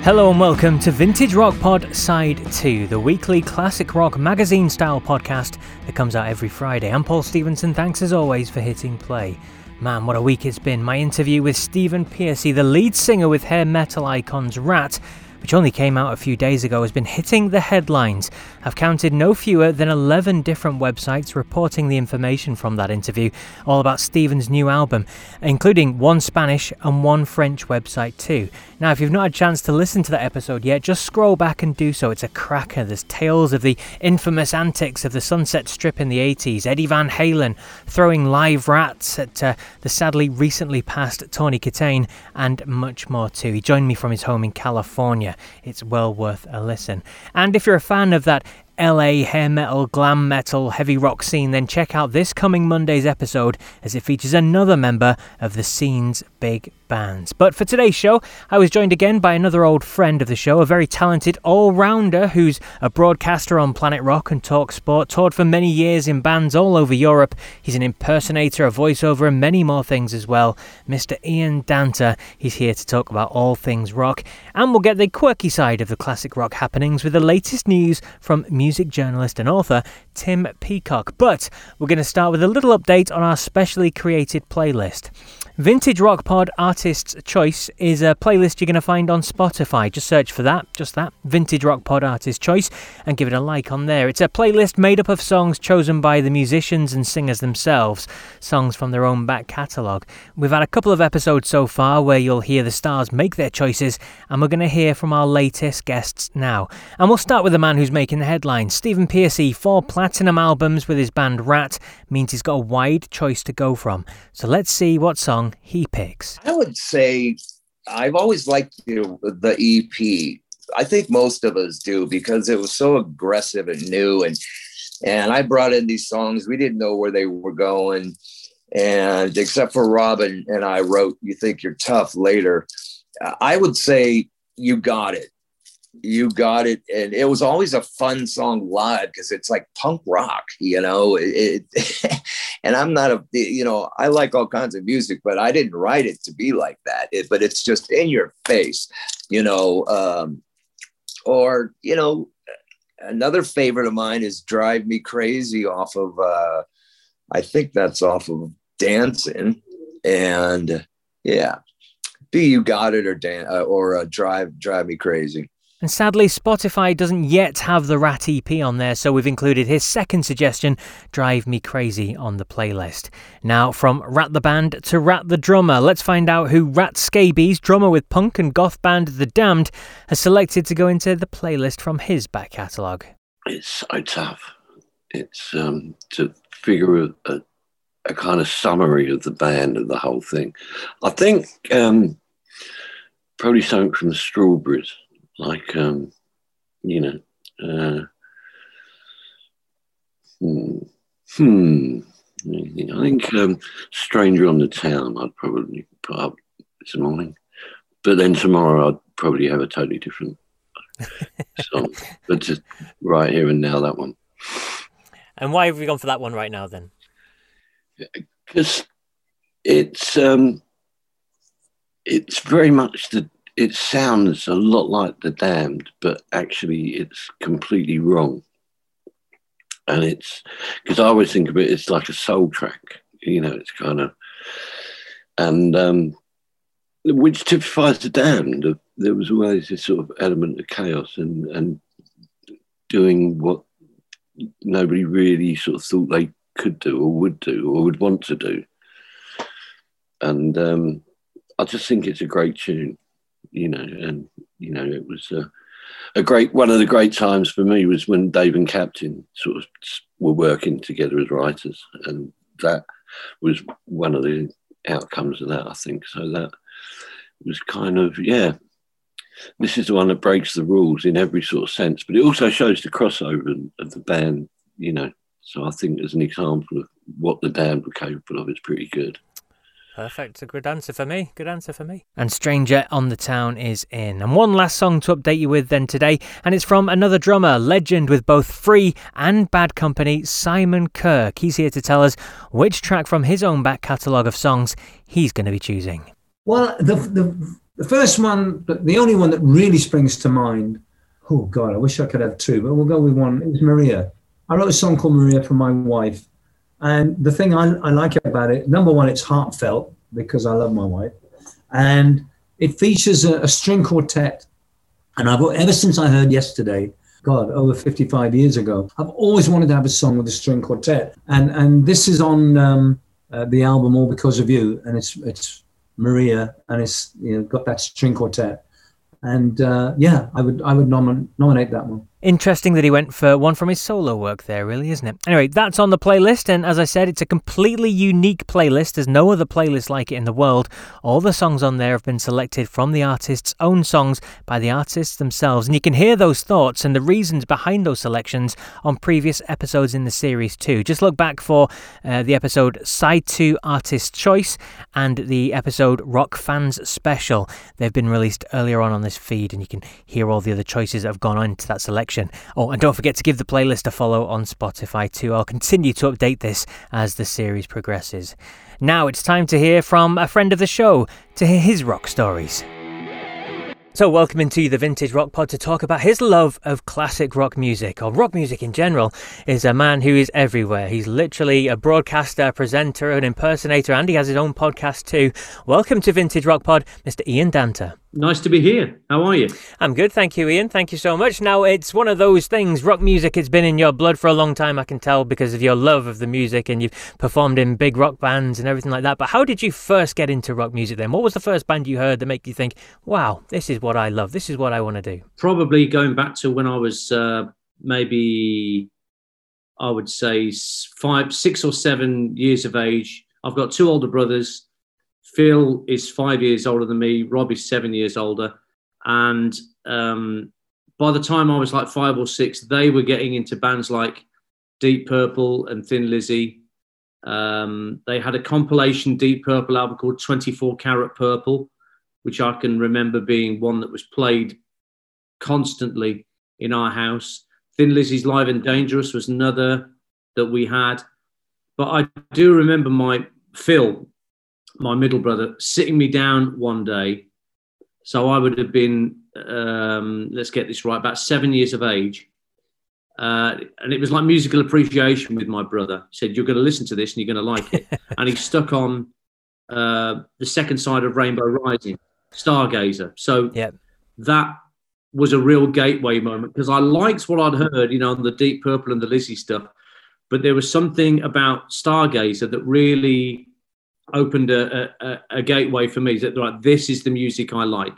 Hello and welcome to Vintage Rock Pod Side 2, the weekly classic rock magazine-style podcast that comes out every Friday. I'm Paul Stevenson, thanks as always for hitting play. Man, what a week it's been. My interview with Stephen Pearcy, the lead singer with hair metal icons Ratt, which only came out a few days ago, has been hitting the headlines. I've counted no fewer than 11 different websites reporting the information from that interview, all about Stephen's new album, including one Spanish and one French website too. Now, if you've not had a chance to listen to that episode yet, just scroll back and do so. It's a cracker. There's tales of the infamous antics of the Sunset Strip in the 80s, Eddie Van Halen throwing live rats at the sadly recently passed Tawny Kitaen, and much more too. He joined me from his home in California. It's well worth a listen. And if you're a fan of that LA hair metal, glam metal, heavy rock scene, then check out this coming Monday's episode as it features another member of the scene's big bands. But for today's show, I was joined again by another old friend of the show, a very talented all-rounder who's a broadcaster on Planet Rock and Talk Sport, toured for many years in bands all over Europe. He's an impersonator, a voiceover, and many more things as well. Mr. Ian Danter. He's here to talk about all things rock, and we'll get the quirky side of the classic rock happenings with the latest news from music journalist and author Tim Peacock. But we're going to start with a little update on our specially created playlist. Vintage Rock Pod Artist's Choice is a playlist you're going to find on Spotify. Just search for that, just that, Vintage Rock Pod Artist's Choice, and give it a like on there. It's a playlist made up of songs chosen by the musicians and singers themselves, songs from their own back catalogue. We've had a couple of episodes so far where you'll hear the stars make their choices, and we're going to hear from our latest guests now. And we'll start with the man who's making the headlines. Stephen Pearcy, 4 platinum albums with his band Ratt, means he's got a wide choice to go from. So let's see what song he picks. I would say I've always liked the EP. I think most of us do because it was so aggressive and new, and I brought in these songs. We didn't know where they were going, and except for Robin and I wrote "You Think You're Tough" later. I would say You Got It. You Got It. And it was always a fun song live because it's like punk rock, and I'm not I like all kinds of music, but I didn't write it to be like that. But it's just in your face, another favorite of mine is Drive Me Crazy off of, I think that's off of Dancing. And yeah, be You Got It or Drive Me Crazy. And sadly, Spotify doesn't yet have the Ratt EP on there, so we've included his second suggestion, Drive Me Crazy, on the playlist. Now, from Ratt the band to Ratt the drummer, let's find out who Rat Scabies, drummer with punk and goth band The Damned, has selected to go into the playlist from his back catalogue. It's so tough. It's to figure a kind of summary of the band and the whole thing. I think probably something from the Strawberries. Like, I think Stranger on the Town I'd probably put up this morning. But then tomorrow I'd probably have a totally different song. But just right here and now, that one. And why have we gone for that one right now then? Because it's very much it sounds a lot like The Damned, but actually it's completely wrong. And it's, because I always think of it, it's like a soul track, it's kind of, and which typifies The Damned. There was always this sort of element of chaos and doing what nobody really sort of thought they could do or would want to do. And I just think it's a great tune. It was one of the great times for me was when Dave and Captain sort of were working together as writers, and that was one of the outcomes of that, I think. So that was kind of, this is the one that breaks the rules in every sort of sense, but it also shows the crossover of the band, so I think as an example of what The Damned were capable of, it's pretty good. Perfect. A good answer for me. And Stranger on the Town is in. And one last song to update you with then today, and it's from another drummer, legend with both Free and Bad Company, Simon Kirke. He's here to tell us which track from his own back catalogue of songs he's going to be choosing. Well, the The first one, the only one that really springs to mind, oh God, I wish I could have two, but we'll go with one. It was Maria. I wrote a song called Maria for my wife. And the thing I like about it, number one, it's heartfelt because I love my wife. And it features a string quartet. And ever since I heard Yesterday, God, over 55 years ago, I've always wanted to have a song with a string quartet. And this is on the album All Because of You. And it's Maria, and it's got that string quartet. And I would nominate that one. Interesting that he went for one from his solo work there, really, isn't it? Anyway, that's on the playlist, and as I said, it's a completely unique playlist. There's no other playlist like it in the world. All the songs on there have been selected from the artist's own songs by the artists themselves, and you can hear those thoughts and the reasons behind those selections on previous episodes in the series too. Just look back for the episode Side 2 Artist Choice and the episode Rock Fans Special. They've been released earlier on this feed, and you can hear all the other choices that have gone on to that selection. Oh, and don't forget to give the playlist a follow on Spotify too. I'll continue to update this as the series progresses. Now it's time to hear from a friend of the show to hear his rock stories. So welcome into the Vintage Rock Pod to talk about his love of classic rock music, or rock music in general. Is a man who is everywhere. He's literally a broadcaster, presenter, an impersonator, and he has his own podcast too. Welcome to Vintage Rock Pod, Mr. Ian Danter. Nice to be here. How are you? I'm good, thank you, Ian. Thank you so much. Now, it's one of those things, rock music, it's been in your blood for a long time, I can tell, because of your love of the music, and you've performed in big rock bands and everything like that. But how did you first get into rock music then? What was the first band you heard that made you think, wow, this is what I love, this is what I want to do? Probably going back to when I was maybe, I would say 5, 6 or 7 years of age. I've got 2 older brothers. Phil is 5 years older than me. Rob is 7 years older. And by the time I was like 5 or 6, they were getting into bands like Deep Purple and Thin Lizzy. They had a compilation Deep Purple album called 24 Karat Purple, which I can remember being one that was played constantly in our house. Thin Lizzy's Live and Dangerous was another that we had. But I do remember Phil, my middle brother, sitting me down one day. So I would have been, let's get this right, about 7 years of age. And it was like musical appreciation with my brother. He said, you're going to listen to this and you're going to like it. And he stuck on the second side of Rainbow Rising, Stargazer. So that was a real gateway moment, because I liked what I'd heard, on the Deep Purple and the Lizzy stuff. But there was something about Stargazer that really opened a gateway for me. That like, this is the music I like.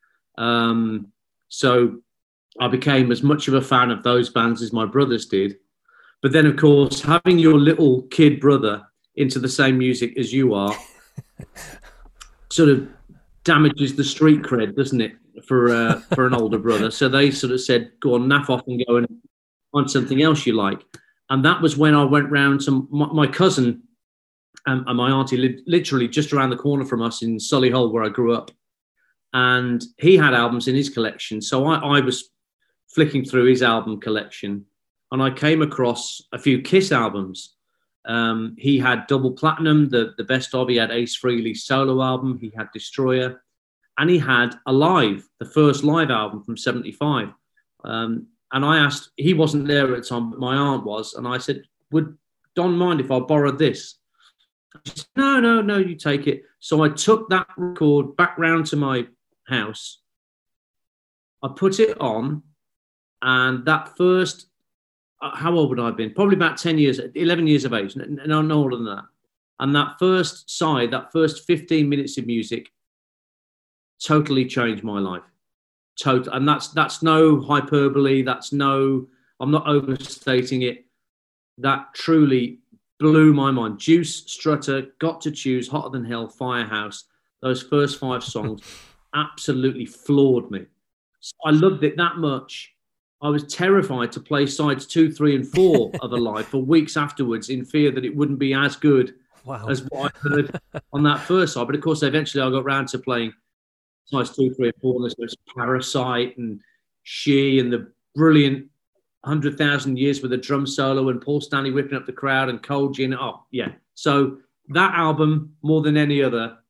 So I became as much of a fan of those bands as my brothers did. But then, of course, having your little kid brother into the same music as you are sort of damages the street cred, doesn't it, for an older brother? So they sort of said, go on, naff off and go and find something else you like. And that was when I went round to my cousin and my auntie lived literally just around the corner from us in Solihull, where I grew up. And he had albums in his collection. So I was flicking through his album collection, and I came across a few Kiss albums. He had Double Platinum, the best of. He had Ace Frehley's solo album. He had Destroyer. And he had Alive, the first live album from 75. And I asked, he wasn't there at the time, but my aunt was. And I said, would Don mind if I borrowed this? She said, no, you take it. So I took that record back round to my house. I put it on, and that first, how old would I have been? Probably about 11 years of age, no older than that. And that first side, that first 15 minutes of music totally changed my life. And that's no hyperbole. I'm not overstating it. That truly blew my mind. Juice, Strutter, Got to Choose, Hotter Than Hell, Firehouse. Those first 5 songs absolutely floored me. I loved it that much. I was terrified to play sides 2, 3, and 4 of Alive for weeks afterwards, in fear that it wouldn't be as good as what I heard on that first side. But of course, eventually I got round to playing sides 2, 3, and 4. And there's Parasite and She and the brilliant 100,000 Years with a drum solo and Paul Stanley whipping up the crowd and Cold Gin. Oh, yeah. So that album, more than any other,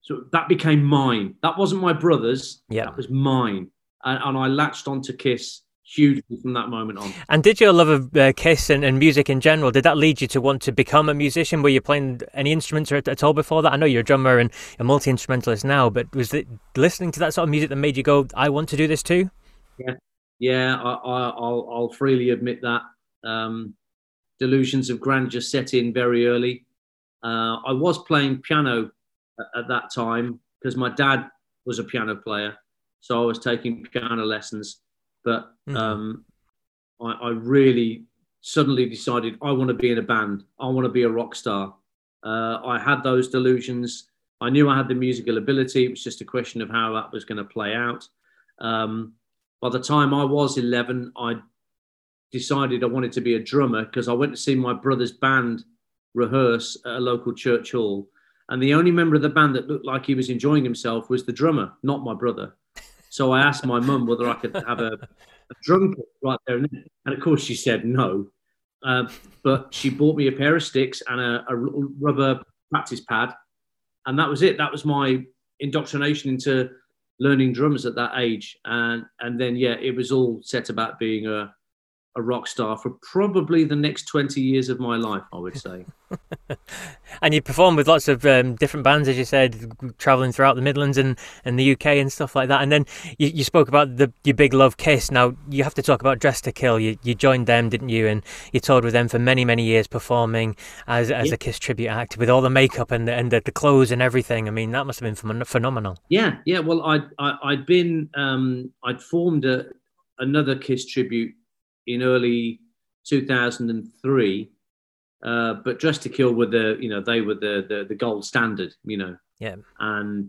So that became mine. That wasn't my brother's. Yeah. That was mine. And I latched onto Kiss hugely from that moment on. And did your love of Kiss and music in general, did that lead you to want to become a musician? Were you playing any instruments at all before that? I know you're a drummer and a multi-instrumentalist now, but was it listening to that sort of music that made you go, I want to do this too? Yeah, I'll freely admit that. Delusions of grandeur set in very early. I was playing piano at that time because my dad was a piano player. So I was taking piano lessons. But I really suddenly decided I want to be in a band. I want to be a rock star. I had those delusions. I knew I had the musical ability. It was just a question of how that was going to play out. By the time I was 11, I decided I wanted to be a drummer because I went to see my brother's band rehearse at a local church hall. And the only member of the band that looked like he was enjoying himself was the drummer, not my brother. So I asked my mum whether I could have a drum kit right there. And of course she said no. But she bought me a pair of sticks and a rubber practice pad. And that was it. That was my indoctrination into learning drums at that age. And then, yeah, it was all set about being a rock star for probably the next 20 years of my life, I would say. And you performed with lots of different bands, as you said, traveling throughout the Midlands and the UK and stuff like that. And then you spoke about your big love, Kiss. Now, you have to talk about Dressed to Kill. You joined them, didn't you? And you toured with them for many, many years, performing as a Kiss tribute act with all the makeup and the clothes and everything. I mean, that must have been phenomenal. Yeah. Well, I'd formed another Kiss tribute in early 2003, but Dressed to Kill were they were the gold standard, Yeah. And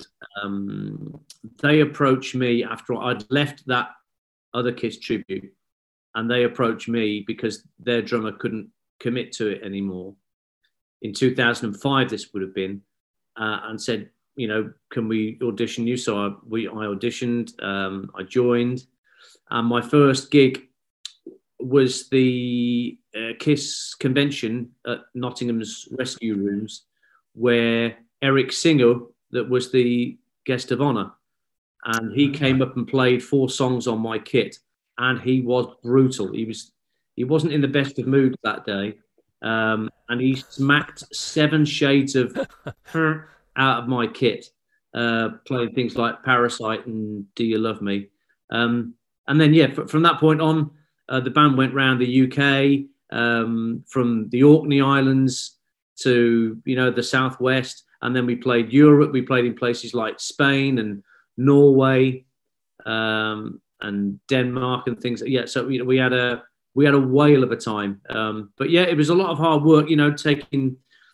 they approached me after I'd left that other Kiss tribute, and they approached me because their drummer couldn't commit to it anymore. In 2005, this would have been, and said, can we audition you? So I auditioned, I joined, and my first gig was the Kiss convention at Nottingham's Rescue Rooms, where Eric Singer, that was the guest of honor, and he came up and played 4 songs on my kit, and he was brutal. He wasn't in the best of moods that day, and he smacked 7 shades of out of my kit, playing things like Parasite and Do You Love Me, and then from that point on, the band went round the UK, from the Orkney Islands to, the Southwest. And then we played Europe. We played in places like Spain and Norway, and Denmark and things. Yeah. So we had a whale of a time. But yeah, it was a lot of hard work, taking,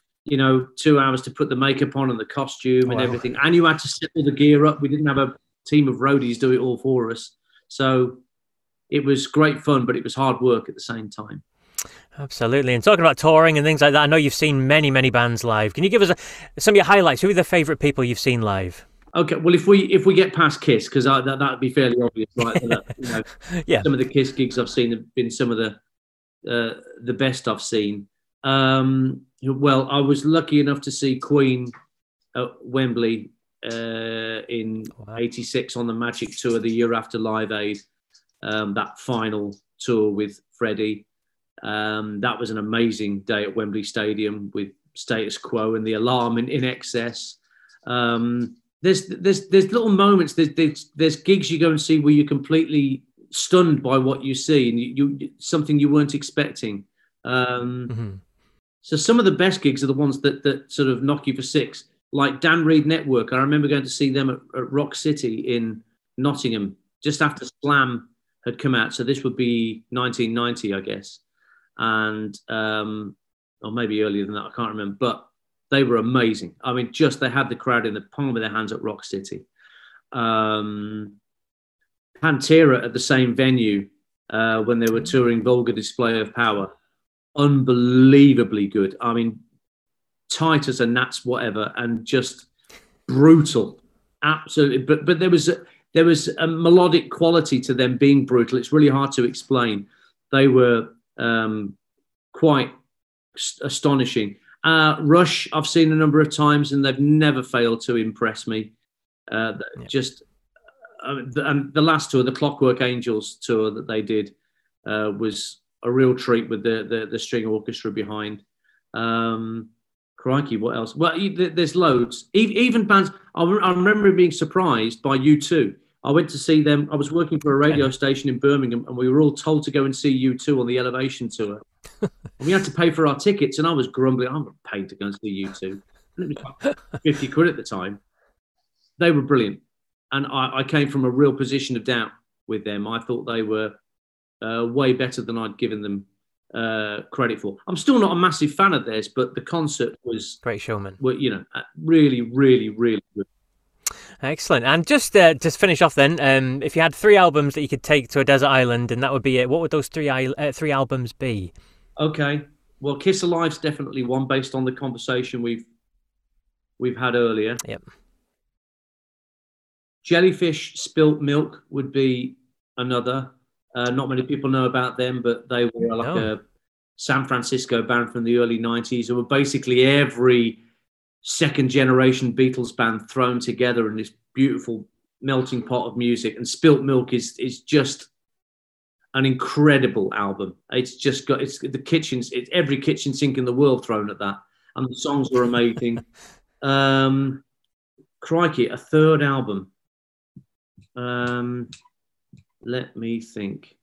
2 hours to put the makeup on and the costume and everything. And you had to set all the gear up. We didn't have a team of roadies do it all for us. So it was great fun, but it was hard work at the same time. Absolutely. And talking about touring and things like that, I know you've seen many, many bands live. Can you give us some of your highlights? Who are the favourite people you've seen live? Okay, well, if we get past Kiss, because that'd be fairly obvious, right? Yeah. Some of the Kiss gigs I've seen have been some of the best I've seen. Well, I was lucky enough to see Queen at Wembley in '86 on the Magic Tour, the year after Live Aid. That final tour with Freddie. That was an amazing day at Wembley Stadium with Status Quo and the Alarm in excess. There's little moments. There's gigs you go and see where you're completely stunned by what you see, and you something you weren't expecting. So some of the best gigs are the ones that sort of knock you for 6, like Dan Reed Network. I remember going to see them at Rock City in Nottingham just after Slam had come out. So this would be 1990, I guess. And, or maybe earlier than that, I can't remember, but they were amazing. I mean, they had the crowd in the palm of their hands at Rock City. Pantera at the same venue when they were touring Vulgar Display of Power. Unbelievably good. I mean, tight as a gnat's whatever, and just brutal. Absolutely. But there was a melodic quality to them being brutal. It's really hard to explain. They were quite astonishing. Rush, I've seen a number of times, and they've never failed to impress me. Just and the last tour, the Clockwork Angels tour that they did, was a real treat with the string orchestra behind. Crikey, what else? Well, there's loads. Even bands. I remember being surprised by U2. I went to see them. I was working for a radio station in Birmingham, and we were all told to go and see U2 on the Elevation tour. We had to pay for our tickets, and I was grumbling. I'm not paid to go and see U2. And it was like 50 quid at the time. They were brilliant, and I came from a real position of doubt with them. I thought they were way better than I'd given them credit for. I'm still not a massive fan of theirs, but the concert was great showman. Really, really, really good. Excellent. And just finish off then, if you had 3 albums that you could take to a desert island, and that would be it, what would those three albums be? Okay. Well, Kiss Alive's definitely one, based on the conversation we've had earlier. Yep. Jellyfish Spilt Milk would be another. Not many people know about them, but they were like a San Francisco band from the early 90s. It were basically every second generation Beatles band thrown together in this beautiful melting pot of music. And Spilt Milk is just an incredible album. It's just got it's every kitchen sink in the world thrown at that, and the songs were amazing. Crikey, a third album. Let me think.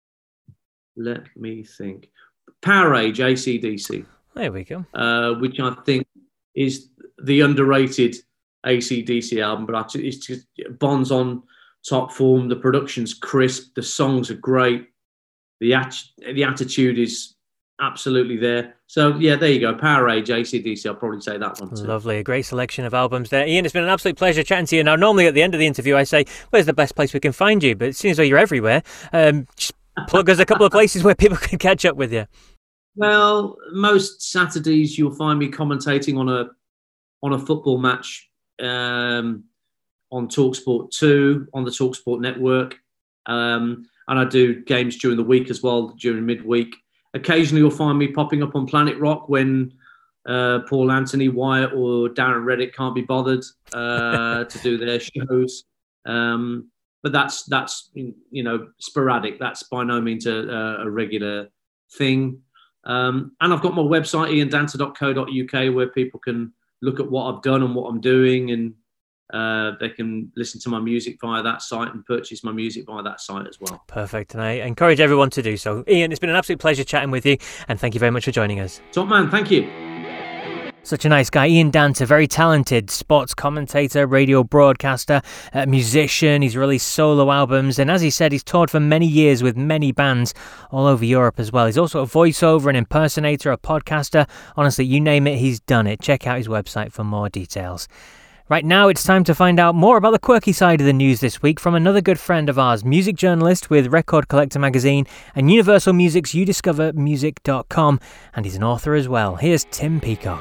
Powerage, AC/DC. There we go. Which I think is the underrated AC/DC album, but it's just Bond's on top form. The production's crisp. The songs are great. The attitude is absolutely there. So yeah, there you go. Powerage, AC/DC. I'll probably say that one too. Lovely, a great selection of albums there. Ian, it's been an absolute pleasure chatting to you. Now, normally at the end of the interview, I say, "Where's the best place we can find you?" But it seems like you're everywhere. Just plug us a couple of places where people can catch up with you. Well, most Saturdays you'll find me commentating on a football match on TalkSport 2 on the TalkSport network, and I do games during the week as well, during midweek. Occasionally you'll find me popping up on Planet Rock when Paul Anthony, Wyatt or Darren Reddick can't be bothered to do their shows. But that's sporadic. That's by no means a regular thing. And I've got my website, iandanter.co.uk, where people can look at what I've done and what I'm doing, and they can listen to my music via that site and purchase my music via that site as well. Perfect, and I encourage everyone to do so. Ian, it's been an absolute pleasure chatting with you, and thank you very much for joining us. Top man, thank you. Such a nice guy, Ian Danter, very talented sports commentator, radio broadcaster, musician. He's released solo albums, and as he said, he's toured for many years with many bands all over Europe as well. He's also a voiceover, an impersonator, a podcaster. Honestly, you name it, he's done it. Check out his website for more details. Right now, it's time to find out more about the quirky side of the news this week from another good friend of ours, music journalist with Record Collector magazine and Universal Music's youdiscovermusic.com, and he's an author as well. Here's Tim Peacock.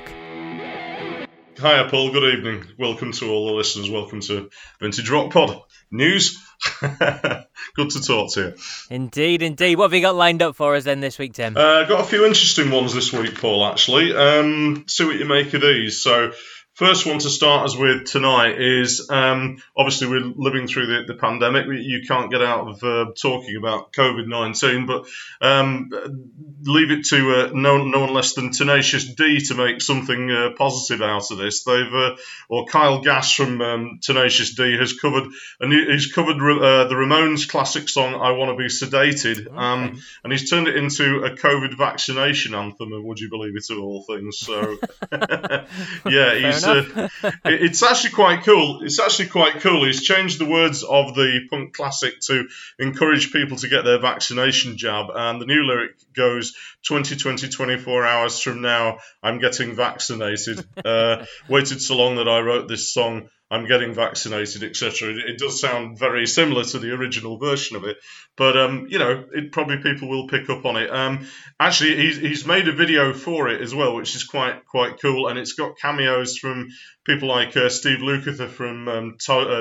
Hiya, Paul. Good evening. Welcome to all the listeners. Welcome to Vintage Rock Pod News. Good to talk to you. Indeed, indeed. What have you got lined up for us then this week, Tim? Got a few interesting ones this week, Paul, actually. See what you make of these. So, first one to start us with tonight is, obviously we're living through the pandemic. You can't get out of talking about COVID-19, but leave it to no one less than Tenacious D to make something positive out of this. Kyle Gass from Tenacious D has covered the Ramones classic song "I Want to Be Sedated," and he's turned it into a COVID vaccination anthem. And would you believe it, of all things? So, yeah, it's actually quite cool. He's changed the words of the punk classic to encourage people to get their vaccination jab, and the new lyric goes, 2020, 24 hours from now, I'm getting vaccinated. Waited so long that I wrote this song. I'm getting vaccinated, etc. It does sound very similar to the original version of it, but it probably people will pick up on it. Actually, he's made a video for it as well, which is quite cool, and it's got cameos from people like Steve Lukather from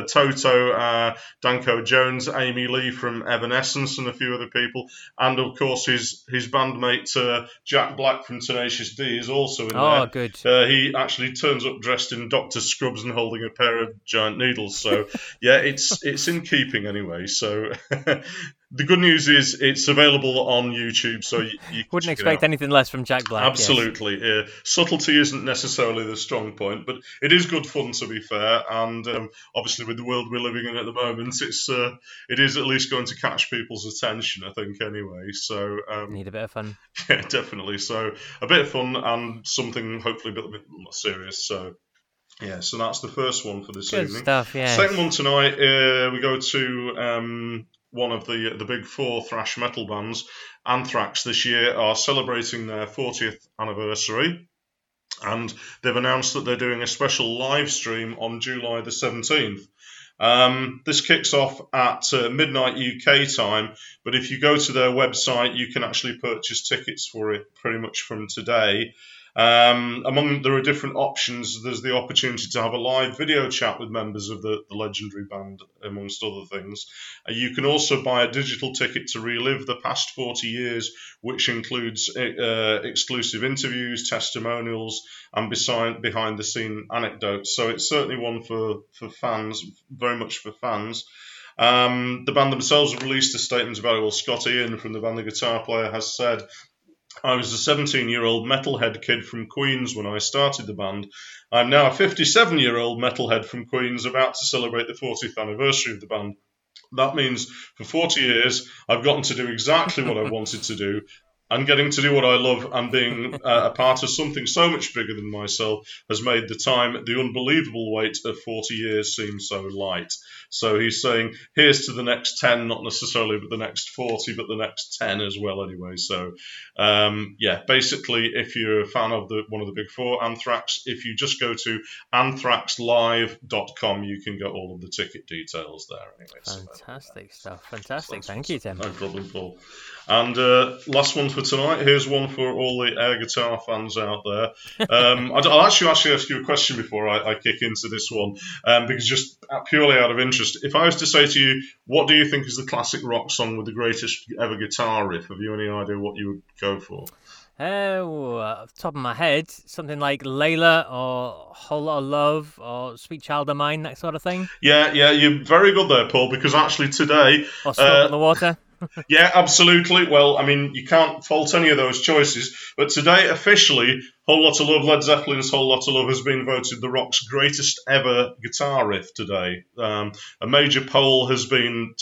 Toto, Danko Jones, Amy Lee from Evanescence, and a few other people, and of course his bandmate Jack Black from Tenacious D is also in there. Oh, good. He actually turns up dressed in Dr. Scrubs and holding a pair of giant needles. So yeah, it's in keeping anyway. So the good news is it's available on YouTube. So you wouldn't expect anything less from Jack Black. Absolutely. Yes. Subtlety isn't necessarily the strong point, but it is good fun, to be fair. And obviously, with the world we're living in at the moment, it is at least going to catch people's attention, I think, anyway. So need a bit of fun. Yeah, definitely. So a bit of fun and something hopefully a bit more serious. So yeah, so that's the first one for this Good evening. Stuff, yeah. Second one tonight, we go to one of the big four thrash metal bands. Anthrax this year are celebrating their 40th anniversary, and they've announced that they're doing a special live stream on July the 17th. This kicks off at midnight UK time, but if you go to their website, you can actually purchase tickets for it pretty much from today. There are different options. There's the opportunity to have a live video chat with members of the legendary band, amongst other things. You can also buy a digital ticket to relive the past 40 years, which includes exclusive interviews, testimonials, and behind-the-scene anecdotes. So it's certainly one for fans, very much for fans. The band themselves have released a statement about it. Well, Scott Ian from the band, the guitar player, has said, "I was a 17-year-old metalhead kid from Queens when I started the band. I'm now a 57-year-old metalhead from Queens about to celebrate the 40th anniversary of the band. That means for 40 years, I've gotten to do exactly what I wanted to do, and getting to do what I love and being a part of something so much bigger than myself has made the unbelievable weight of 40 years seem so light." So he's saying, here's to the next 10, not necessarily but the next 40, but the next 10 as well anyway. So, basically, if you're a fan of one of the big four, Anthrax, if you just go to anthraxlive.com, you can get all of the ticket details there anyway. Fantastic stuff. Fantastic. Thank you, Tim. No problem, Paul. And last one for tonight. Here's one for all the air guitar fans out there. I'll actually ask you a question before I kick into this one, because just purely out of interest, if I was to say to you, what do you think is the classic rock song with the greatest ever guitar riff? Have you any idea what you would go for? Off the top of my head, something like Layla or Whole Lot of Love or Sweet Child of Mine, that sort of thing. Yeah, you're very good there, Paul, because actually today... Or Smoke on the Water. Yeah, absolutely. Well, I mean, you can't fault any of those choices. But today, officially, Whole Lot of Love, Led Zeppelin's Whole Lot of Love has been voted the rock's greatest ever guitar riff today. A major poll has been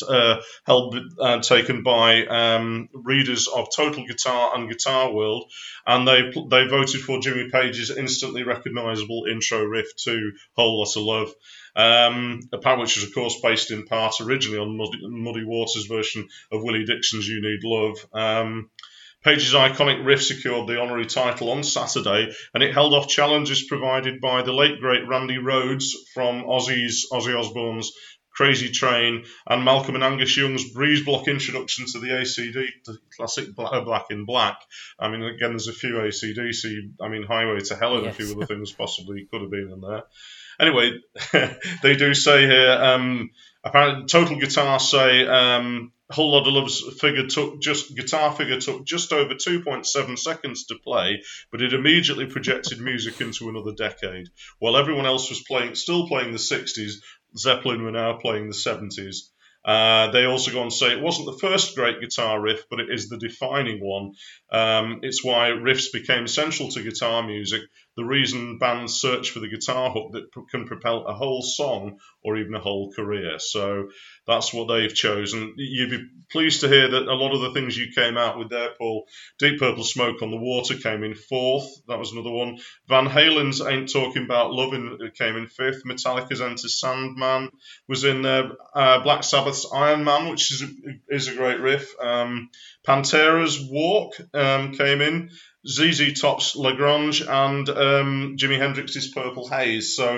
taken by readers of Total Guitar and Guitar World, and they voted for Jimmy Page's instantly recognisable intro riff to Whole Lot of Love. Which was, of course, based in part originally on Muddy Waters' version of Willie Dixon's You Need Love. Page's iconic riff secured the honorary title on Saturday, and it held off challenges provided by the late, great Randy Rhoads from Ozzy Osbourne's Crazy Train and Malcolm and Angus Young's Breeze Block introduction to the ACD, the classic Black in Black. I mean, again, there's a few ACDC, Highway to Hell and a few other things possibly could have been in there. Anyway, they do say here, apparently Total Guitar say Whole Lot of Love's guitar figure took just over 2.7 seconds to play, but it immediately projected music into another decade. While everyone else was still playing the 60s, Zeppelin were now playing the 70s. They also go on to say it wasn't the first great guitar riff, but it is the defining one. It's why riffs became central to guitar music, the reason bands search for the guitar hook that can propel a whole song or even a whole career. So that's what they've chosen. You'd be pleased to hear that a lot of the things you came out with there, Paul. Deep Purple Smoke on the Water came in 4th. That was another one. Van Halen's Ain't Talking About Love came in 5th. Metallica's Enter Sandman was in there. Black Sabbath's Iron Man, which is a great riff. Pantera's Walk came in. ZZ Top's La Grange and Jimi Hendrix's Purple Haze. So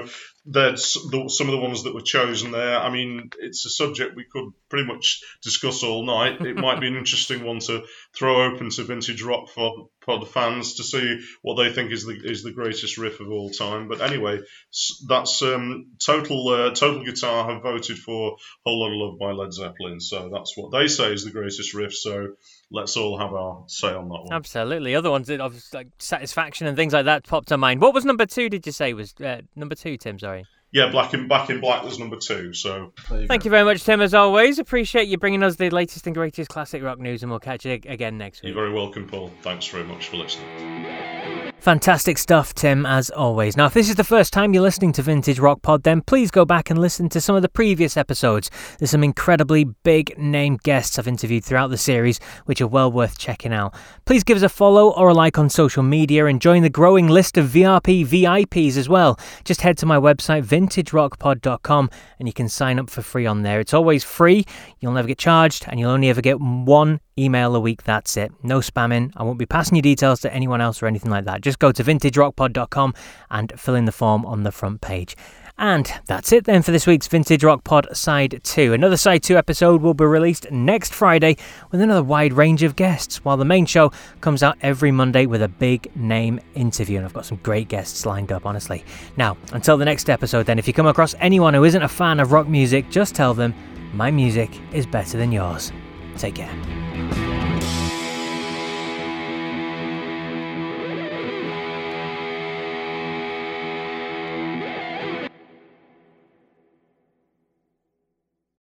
some of the ones that were chosen there. I mean, it's a subject we could pretty much discuss all night. It might be an interesting one to throw open to Vintage Rock Pod fans to see what they think is the greatest riff of all time. But anyway, that's Total Guitar have voted for Whole Lotta Love by Led Zeppelin, so that's what they say is the greatest riff. So let's all have our say on that one. Absolutely. Other ones that like Satisfaction and things like that popped to mind. What was number 2? Did you say was number 2, Tim? Sorry. Yeah, Back in Black was number 2. So thank you very much, Tim. As always, appreciate you bringing us the latest and greatest classic rock news, and we'll catch you again next week. You're very welcome, Paul. Thanks very much for listening. Fantastic stuff, Tim, as always. Now, if this is the first time you're listening to Vintage Rock Pod, then please go back and listen to some of the previous episodes. There's some incredibly big-name guests I've interviewed throughout the series, which are well worth checking out. Please give us a follow or a like on social media and join the growing list of VRP VIPs as well. Just head to my website, vintagerockpod.com, and you can sign up for free on there. It's always free, you'll never get charged, and you'll only ever get one email a week. That's it. No spamming. I won't be passing your details to anyone else or anything like that. Just go to vintagerockpod.com and fill in the form on the front page. And that's it then for this week's Vintage Rock Pod Side 2. Another Side 2 episode will be released next Friday with another wide range of guests, while the main show comes out every Monday with a big name interview. And I've got some great guests lined up, honestly. Now, until the next episode then, if you come across anyone who isn't a fan of rock music, just tell them my music is better than yours. Take care.